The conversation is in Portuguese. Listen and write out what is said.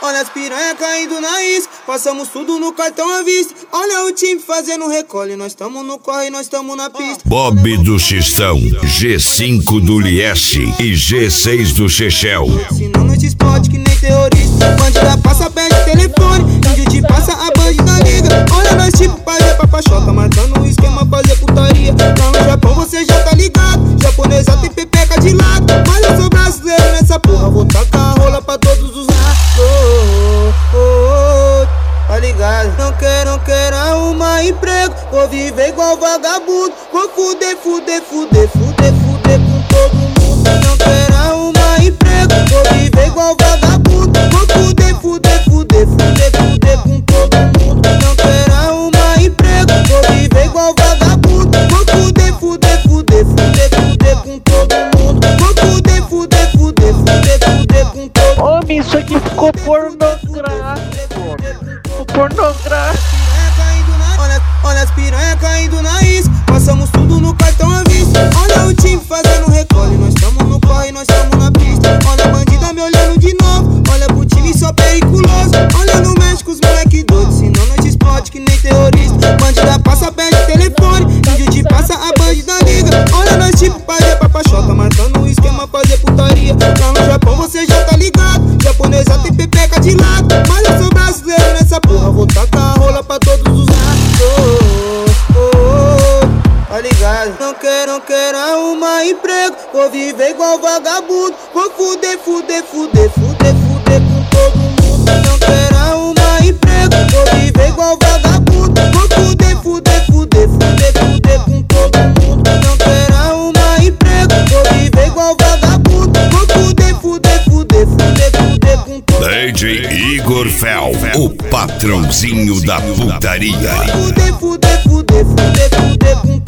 Olha as piranha caindo na isca, passamos tudo no cartão à vista. Olha o time fazendo recolhe, nós tamo no corre, nós tamo na pista. Bob do Xistão, G5 do Liesse e G6 do Chechel. Senão nós te explode que nem terrorista. Bandida passa, pede telefone, índio te passa, a bandida liga. Olha nós tipo fazer papachota, marcando o esquema, fazer putaria. Lá no Japão você já tá ligado, japonesa tem pepeca de lado. Mas eu sou brasileiro nessa porra, vou tacar a rola pra todos os lados. Tá ligado? Não quero arrumar emprego, vou viver igual vagabundo. Vou fuder com todo mundo. Não quero arrumar emprego, vou viver igual vagabundo. Vou fuder com todo mundo. Não quero arrumar emprego, vou viver igual vagabundo. Vou fuder com todo mundo. Vou fuder com todo mundo. Homem, isso aqui ficou pornográfico. Olha as piranha caindo na isca, passamos tudo no cartão à vista. Olha o time fazendo recolhe, nós tamo no corre, nós tamo na pista. Olha a bandida me olhando de novo, olha pro time só periculoso. Olha no México os moleque doidos, senão nós te explode que nem terrorista. Bandida passa, pede telefone, índio te passa, a bandida liga. Olha nós tipo fazer papachota, marcando o esquema, fazer putaria. Lá no Japão você já tá ligado, japonesa tem pepeca de lado. Mas eu sou brasileiro nessa porra, vou tacar a rola pra todos os lados. Tá ligado? Não quero arrumar emprego, vou viver igual vagabundo. Vou fuder com todo mundo. Não quero arrumar emprego, vou viver igual vagabundo. Vou fuder com todo mundo. Não quero arrumar emprego, vou viver igual vagabundo. Vou fuder com todo mundo. DJ Igor Fel, o patrãozinho da putaria. Fuder com